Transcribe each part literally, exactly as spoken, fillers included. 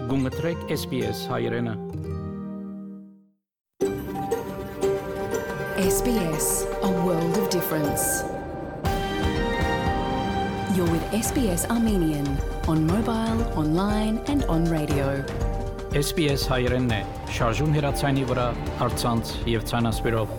Գումտրեք S B S հայրենը S B S, a world of difference. You're with S B S Armenian on mobile, online and on radio. S B S հայրենն է, շարժուն հեռացայինի վրա, առցանց եւ ցանասպիրով։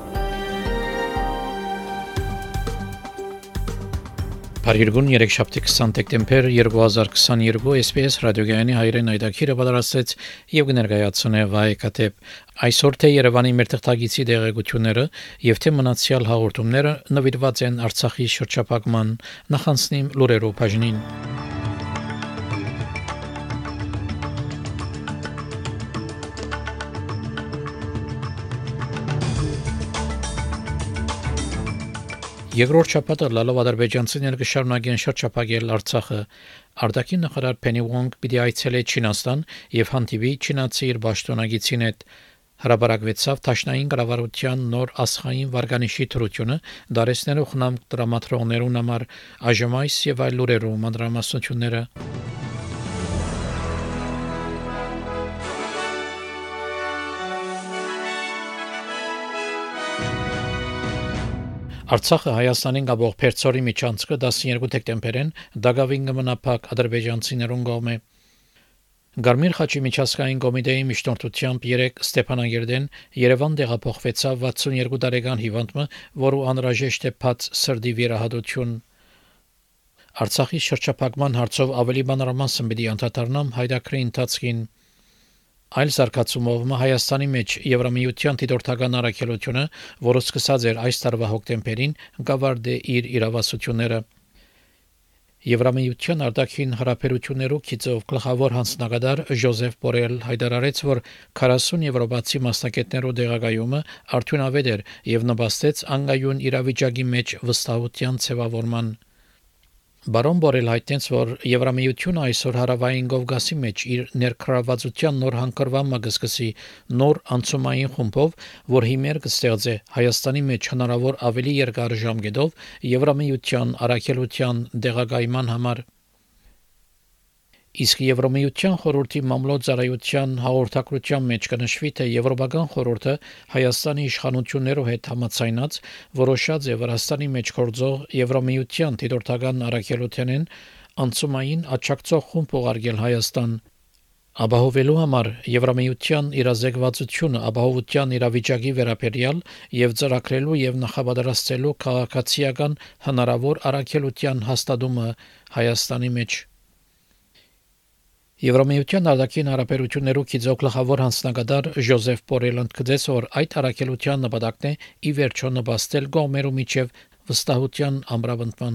Փարիգուն երեքշաբթի քսան դեկտեմբեր երկու հազար քսաներկու S B S ռադիոգայանի հայրեն այդակիրը պատրաստեց եւ կներկայացնում է Վահե Կաթեփ։ Այսօր թե Երևանի մեր թղթագիտի դեղեցությունները եւ թե մնացյալ հաղորդումները նվիրված են Արցախի շրջափակման նախանցնիմ լուրերով բաժնին։ Երկրորդ շաբաթը լալով ադրբեջանցիները կշարունակեն շրջափակել Արցախը։ Արտաքին նախարար Փենի Վոնգ պիտի այցելե Չինաստան եւ հանդիպի չինացի իր պաշտոնագետին հետ։ Հրապարակվեցավ Դաշնային կառավարության նոր ասխային վարկանիշի թրությունը, դարեցնելով խնամ դրամատրոններուն համար այժմ այս եւ այլ լուրերով մանրամասնությունները։ Արցախը Հայաստանին գաբող Փերծորի միջանցքը տասներկու դեկտեմբերին դակավին կմնապակ ադրբեջանցիներուն կողմէ։ Գարմիր խաչի միջազգային կոմիտեի միջնորդությամբ երեք Ստեփանագերդեն Երևան տեղափոխվեցավ վաթսունյոթ տարեկան հիվանդը, որը անհրաժեշտ է բաց սրտի վիրահատություն։ Արցախի շրջափակման հարցով ավելի մանրամասն պիտի անդրադառնամ հայդակրի ընթացքին։ Այլ զարգացումով Հայաստանի մեջ Եվրամիության դիտորդական առաքելությունը, որը սկսած էր այս տարվա հոկտեմբերին, կավարտի իր իրավասությունները։ Եվրամիության արտաքին հարաբերություններու գծով գլխավոր հանձնագետար Ժոզեֆ Բորել հայտարարեց, որ քառասուն եվրոպացի մասնակիցներու դեղագայումը արդյունավետ էր եւ նպաստեց անկայուն իրավիճակի մեջ վստահության ձևավորման։ Բարոն Բորել հայտնեց, որ Եվրամիությունը այսօր հարավային Կովկասի մեջ իր ներքրավածության նոր հանգրվան մագսկսի նոր անցումային խումբով, որ հիմեր կստեղծե Հայաստանի մեջ հնարավոր ավելի երկար ժամկետով Եվրամիության առաքելության դեղագայման համար։ Իսկ Եվրամիության խորհրդի մամլոյցարայության հաղորդակցության մեջ կնշվի, թե Եվրոպական խորհուրդը Հայաստանի իշխանություններով հետ համաձայնած որոշած է Վրաստանի մեջ գործող Եվրամիության դիտորդական առաքելությանեն անցումային աջակցող խումբ ուղարկել Հայաստան։ Ապահովելու համար Եվրամիության իրազեկվածությունը ապահովության իրավիճակի վերաբերյալ եւ ծրագրելու եւ նախապատրաստելու քաղաքացիական հնարավոր առաքելության հաստատումը Հայաստանի մեջ։ Եվրամիության արտաքին հարաբերություններու գծով գլխավոր հանձնագետար Ժոզեֆ Բորելը ընդգծեց, որ այդ առաքելության նպատակն է ի վերջո նպաստել կողմերու միջև վստահության ամրապնդման։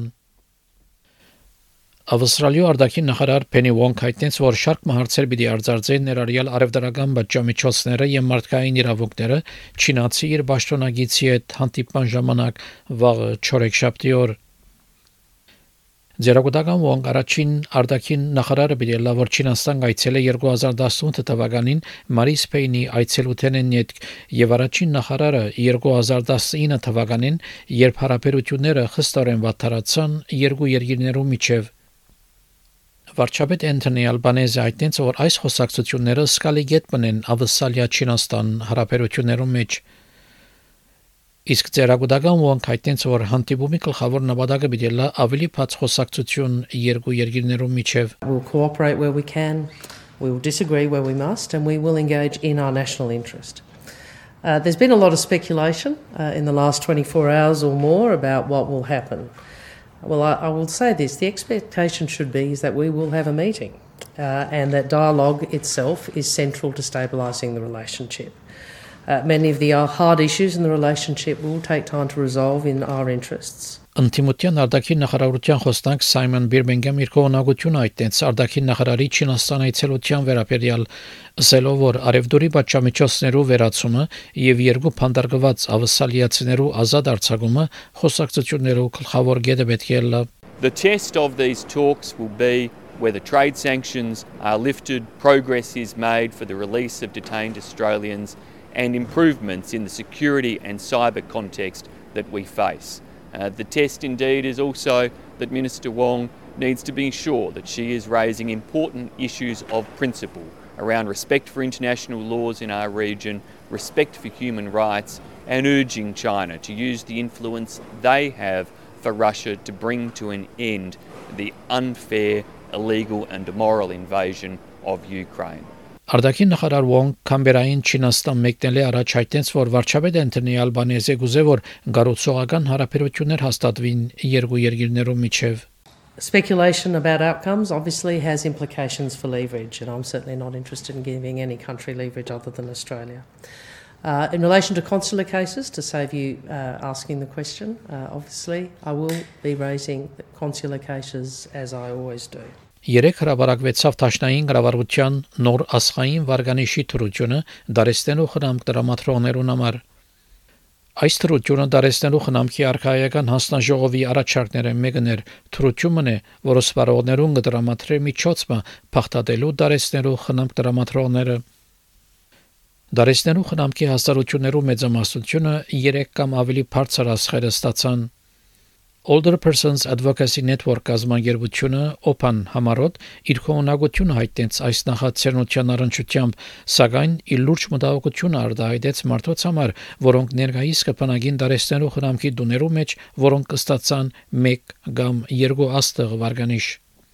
Ավստրալիա արտաքին նախարար Փենի Վոնգ հայտնեց, որ շարք հարցեր պիտի արձարծեն ներառյալ արևդրական բաժամիջոցները եւ մարդկային իրավունքները չինացի իր պաշտոնագետի հետ հանդիպման ժամանակ վաղը չորեքշաբթի օր։ Ձերագուտական Վոնգ առաջին արտաքին նախարարը պիտի լավ որ Չինաստան այցելե երկու հազար տասնութ թվականին Մարիս Փեյնի այցելութենեն հետ եւ առաջին նախարարը երկու հազար տասնինը թվականին, երբ հարաբերությունները խստորեն վատթարացան երկու երկիրներու միջև։ Վարչապետ Անթոնի Ալբանեզը հայտնեց, որ այս խոսակցությունները սկալի գետ մնեն Ավստրալիա-Չինաստան հարաբերություններու մեջ։ Իսկ ձերագուտական Վոնգ հայտնեց, որ հանդիպումի գլխավոր նպատակը պիտի լա ավելի բաց խոսակցություն երկու երկիրներու միջև։ We'll cooperate where we can, we will disagree where we must, and we will engage in our national interest. Uh, there's been a lot of speculation uh, in the last twenty-four hours or more about what will happen. Well, I, I will say this, the expectation should be is that we will have a meeting uh, and that dialogue itself is central to stabilising the relationship. Uh, many of the hard issues in the relationship will take time to resolve in our interests. Անտիմության արտաքին նախարարության խոսնակ Սայմոն Բիրմինգհամ իր կողմնակությունը այդտենց արտաքին նախարարի Չինաստան այցելության վերաբերյալ ասելով, որ արևդուրի բաժամիջոցներու վերացումը եւ երկու փանդարգված ավսալիացիներու ազատ արձակումը խոսակցություններու գլխավոր կետը պետք է լա։ The test of these talks will be whether trade sanctions are lifted, progress is made for the release of detained Australians, and improvements in the security and cyber context that we face. Uh, the test indeed is also that Minister Wong needs to be sure that she is raising important issues of principle around respect for international laws in our region, respect for human rights, and urging China to use the influence they have for Russia to bring to an end the unfair, illegal and immoral invasion of Ukraine. Արտաքին նախարար Wong Կամբերային Չինաստան մեկնելի առաջ հայտնեց, որ վարչապետը Անթոնի Ալբանեզը գուզե որ գառուցողական հարաբերություններ հաստատվին երկու երկիրներու միջև. Speculation about outcomes obviously has implications for leverage, and I'm certainly not interested in giving any country leverage other than Australia. Uh, in relation to consular cases, to save you uh, asking the question, uh, obviously I will be raising consular cases as I always do. Երեք հրաբարակվեցավ Տաշնային գրավարության նոր ասխային վարգանիշի թրությունը դարեստենու խնամք դրամատրոներուն համար. Այս թրությունը դարեստենու խնամքի արխայական հանձնաժողովի առաջարկները մեկներ թրությունն է, որը սպառողներուն դրամատրի միջոցը փախտadելու դարեստենու խնամք դրամատրոնները. Դարեստենու խնամքի հաստատություններու մեծամասնությունը երեք կամ ավելի բարձր ասխերը ստացան. Older Persons Advocacy Network կազմակերպությունը օփան համարոտ իր կողմնակությունը հայտնեց այս նախաձեռնության առնչությամբ, սակայն իր լուրջ մտահոգություն արտահայտեց մարդոց համար, որոնք ներկայիս կփնագին դարեստենու խնամքի դուներու մեջ, որոնք կստացան մեկ կամ երկու աստղ վարգանիշ.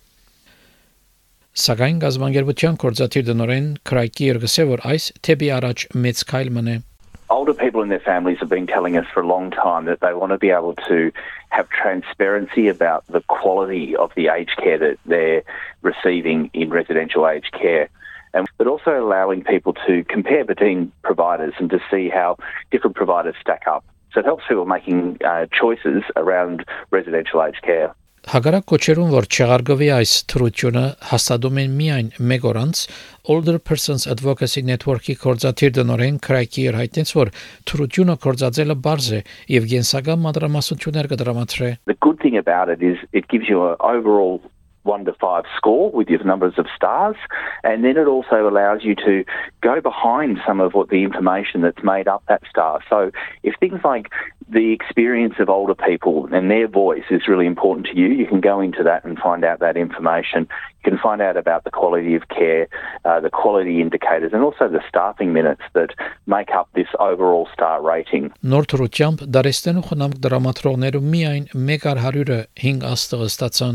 Սակայն կազմակերպության կորզաթիր դնորեն Քրայկի երգսե որ այս թեպի առաջ մեծ քայլ մնե. Older people and their families have been telling us for a long time that they want to be able to have transparency about the quality of the aged care that they're receiving in residential aged care, and but also allowing people to compare between providers and to see how different providers stack up. So it helps people making uh, choices around residential aged care. Հակառակ կոչերուն, որ չեղարգվի այս թրությունը հաստատում են միայն մեկ օրանց, Older Persons Advocacy Network-ի կորզաթիր դնորեն Քրայկի հայտնեց, որ թրությունը կորզածելը բարձ է եւ գենսական մանրամասնություններ կդրամատրե. The good thing about it is it gives you an overall one to five score with your numbers of stars, and then it also allows you to go behind some of what the information that's made up that star. So if things like the experience of older people and their voice is really important to you, you can go into that and find out that information. You can find out about the quality of care, uh, the quality indicators, and also the staffing minutes that make up this overall star rating. Նոր թրությամբ դարեստենու խնամք դրամատրողներու միայն մեկ հարյուրը հինգ աստղ ստացան.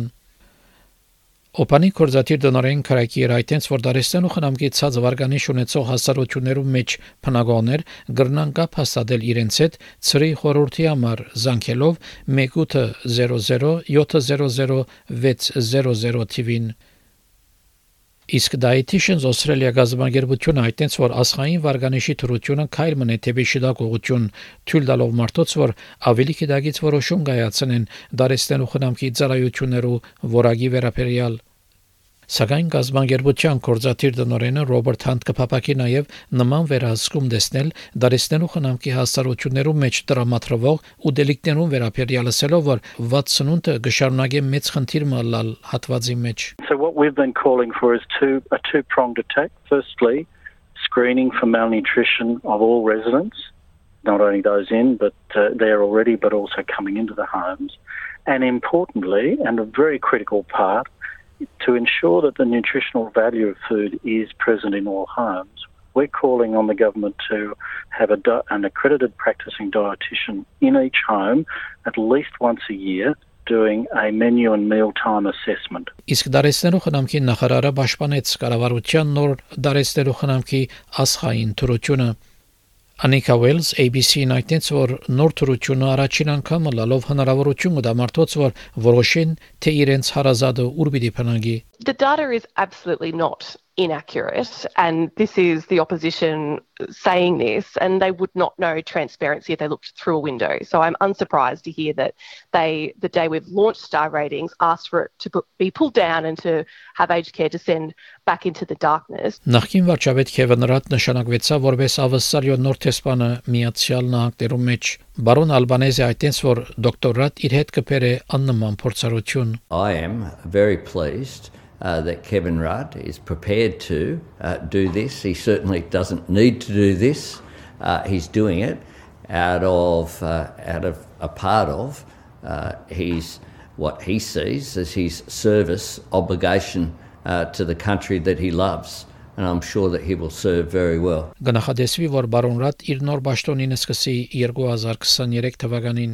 Օպանի կորզաթիր դնորեն Քրայկի հայտնեց, որ դարեստենու խնամքի ցած վարգանիշ ունեցող հասարություններու մեջ փնագողներ գրնան կապ հաստատել իրենց հետ ծրի խորհրդի համար զանգելով one eight hundred seven hundred five hundred թիվին. Իսկ Dietitians Australia գազագերբությունը հայտնեց, որ ասխային վարգանիշի թրությունը քայլ մնե թեպի շիդակողություն, թույլ տալով մարդոց, որ ավելի կդագից որոշում կայացնեն դարեստենու խնամքի ծառայություններու որակի վերաբերյալ. Սակայն գազագերբության կորզաթիր դնորենը Ռոբերտ Հանտ կփապակի նաև նման վերահսկում տեսնել դարեստենու խնամքի հասարություններու մեջ դրամատրվող ու դելիկներուն վերաբերյալ ասելով, որ sixty-eight-ը գշարունակե մեծ խնդիր մալալ հատվածի մեջ. So what we've been calling for is two, a two-pronged attack. Firstly, screening for malnutrition of all residents, not only those in, but uh, there already, but also coming into the homes. And importantly, and a very critical part, to ensure that the nutritional value of food is present in all homes. We're calling on the government to have a di- an accredited practicing dietitian in each home at least once a year doing a menu and mealtime assessment. Իսկ դարեստենու խնամքի նախարարը պաշտպանեց կառավարության նոր դարեստենու խնամքի ասխային թրությունը. Anika Wells A B C-ին հայտնեց, որ նոր թրությունը առաջին անգամ լալով հնարավորություն կտա մարդոց, որ որոշեն, թե իրենց հարազատը ուր պիտի փնագի. The data is absolutely not inaccurate, and this is the opposition saying this, and they would not know transparency if they looked through a window. So I'm unsurprised to hear that they, the day we've launched star ratings, asked for it to be pulled down and to have aged care descend back into the darkness. Նախկին վարչապետ Քևին Ռադ նշանակվեցավ որպես ավսալյո նոր տեսփանը Միացյալ Նահանգներու մեջ. Բարոն Ալբանեզը հայտնեց, որ դոկտոր Ռադ իր հետ կբերե աննման փորձառություն. I am very pleased Uh, that Kevin Rudd is prepared to uh, do this. He certainly doesn't need to do this. Uh, he's doing it out of uh, out of a part of uh, his what he sees as his service obligation uh, to the country that he loves. And I'm sure that he will serve very well. Գնահատեսվի, որ բարոն Ռադ իր նոր պաշտոնին սկսի երկու հազար քսաներեք թվականին։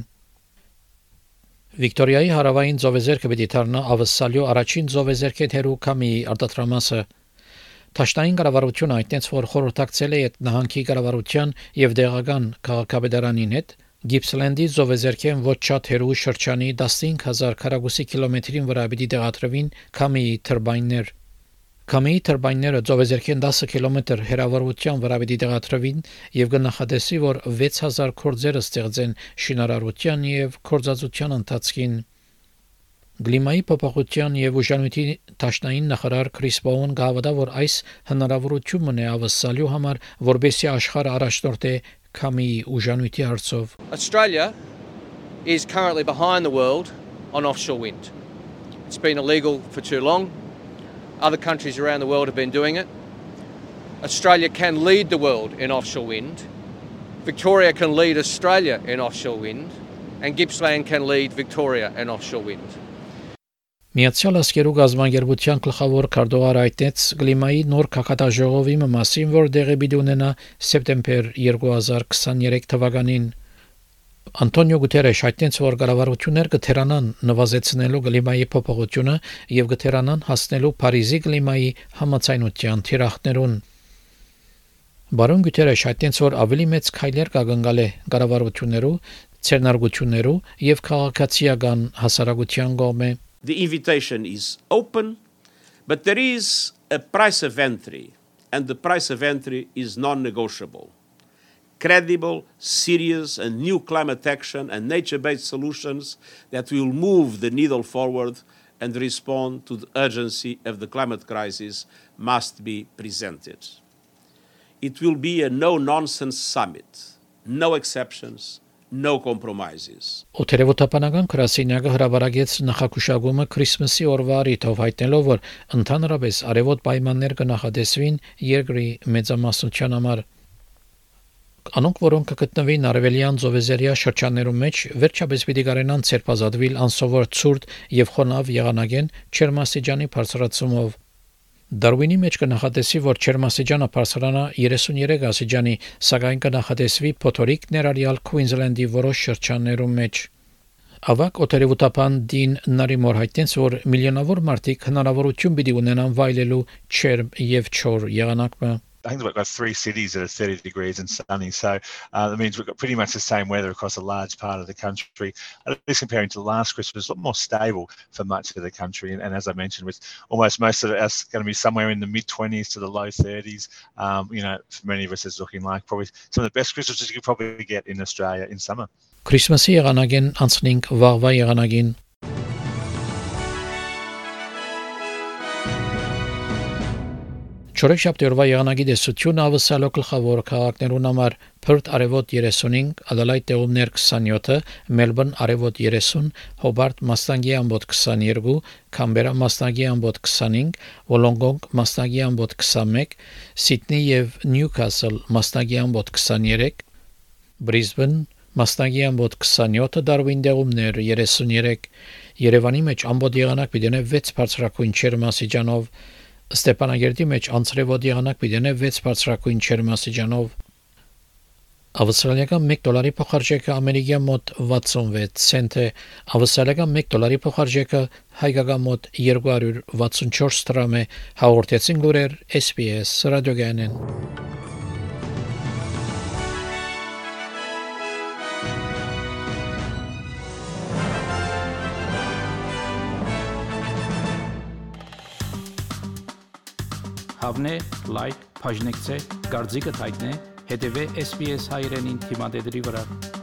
Վիկտորիայի հարավային ծովեզերքը պիտի դառնա ավսալյո առաջին ծովեզերքեթերու կամիի արտադրամասը։ Թաշտային կառավարությունը այդտենց որ խորհրդակցել է այդ նահանգի կառավարության եւ դեղական քաղաքապետարանին հետ Գիփսլենդի ծովեզերքեն ոչ շատ հեռու շրջանի տասնհինգ հազար քառակուսի կիլոմետրին վրա պիտի տեղադրվին կամիի թուրբայններ։ Կամիի թուրբայնները ծովեզերքեն տասը կիլոմետր հեռավորության վրա պիտի տեղադրվին եւ գնահատեսի, որ վեց հազար գործեր ստեղծեն շինարարության եւ գործածության ընթացքին։ Գլիմայի փոփոխության եւ ուժանույթի տաշնային նախարար Քրիս Բոուն գավադա, որ այս հնարավորությունն է ավսալյու համար, որբեսի աշխարհը առաջնորդի կամիի ուժանույթի հարցով։ Australia is currently behind the world on offshore wind. It's been illegal for too long. Other countries around the world have been doing it. Australia can lead the world in offshore wind. Victoria can lead Australia in offshore wind. And Gippsland can lead Victoria in offshore wind. Միացյալ Աշխարհի գազագերբության գլխավոր քարտուղար այդտենց կլիմայի նոր քաղաքաժողովի մասին, որ դեղի պիտի ունենա սեպտեմբեր երկու հազար քսաներեք թվականին։ Անտոնիո Գուտերեշ այդտենց որ կառավարություններ կթերանան նվազեցնելու կլիմայի փոփոխությունը եւ կթերանան հասնելու Փարիզի կլիմայի համաձայնության թիրախներուն։ Բարոն Գուտերեշ այդտենց որ ավելի մեծ քայլեր կգնգալ է կառավարություններու, ցերնարգություններու եւ քաղաքացիական հասարակության կողմէ։ The invitation is open, but there is a price of entry, and the price of entry is non-negotiable. Credible, serious, and new climate action and nature-based solutions that will move the needle forward and respond to the urgency of the climate crisis must be presented. It will be a no-nonsense summit, no exceptions, no compromises. Օթերևոթապանական գրասենյակը հրաբարագեց նախակուշագումը Քրիսմասի օրվա առիթով, հայտնելով, որ ընդհանրապես արևոտ պայմաններ կնախադեсվին երկրի մեծամասնության համար։ Անոնք, որոնք կգտնվին արևելյան ծովեզերյա շրջաններում մեջ, վերջապես պիտի կարենան ցերպազատվել անսովոր ցուրտ եւ խոնավ եղանակեն Չերմասիջանի բարձրացումով։ Դարվինի մեջ կնախադեսի, որ Չերմասիջանը բարձրանա երեսունյերեք աստիճանի, սակայն կնախադեսվի փոթորիկ ներառյալ Քուինզլենդի որոշ շրջաններում մեջ։ Ավակ օթերևութապան Դին Նարիմոր հայտնեց, որ միլիոնավոր մարդիկ հնարավորություն պիտի ունենան վայելելու չերմ եւ չոր եղանակը։ I think we've got three cities that are thirty degrees and sunny, so uh, that means we've got pretty much the same weather across a large part of the country. At least comparing to last Christmas, a lot more stable for much of the country. And, and as I mentioned, with almost most of us going to be somewhere in the mid twenties to the low thirties, um, you know, for many of us, it's looking like probably some of the best Christmases you could probably get in Australia in summer. Քրիսմասի եղանակին անցնենք վաղվա եղանակին։ Չորեքշաբթի օրվա եղանակի տեսությունը ավսալո գլխավոր քաղաքներուն համար Perth արևոտ երեսունհինգ, Adelaide տեղումներ քսանյոթ, Melbourne արևոտ երեսուն, Hobart մաստանգի ամբոտ քսաներկու, Canberra մաստանգի ամբոտ քսանհինգ, Wollongong մաստանգի ամբոտ քսանմեկ, Sydney եւ Newcastle մաստանգի ամբոտ քսաներեք, Brisbane մաստանգի ամբոտ քսանյոթ, Darwin տեղումներ երեսունյերեք, Երևանի մեջ ամբոտ եղանակ պիտի վեց բարձրակույն չերմասիջանով, Ստեփանագերդի մեջ անցրևոտ եղանակ պիտի վեց բարձրակույն չերմասիջանով։ Ավստրալիական մեկ դոլարի փոխարժեքը ամերիկյան մոտ վաթսունվեց ցենտ է, ավստրալիական մեկ դոլարի փոխարժեքը հայկական մոտ երկու հարյուր վաթսունչորս դրամ է, հաղորդեցին լուրեր S B S ռադիոգանեն։ Հավնե, լայք, բաժնեկցե, դարձիկը թայտնե, հետևե S B S հայրենին թիմադեդի վրա։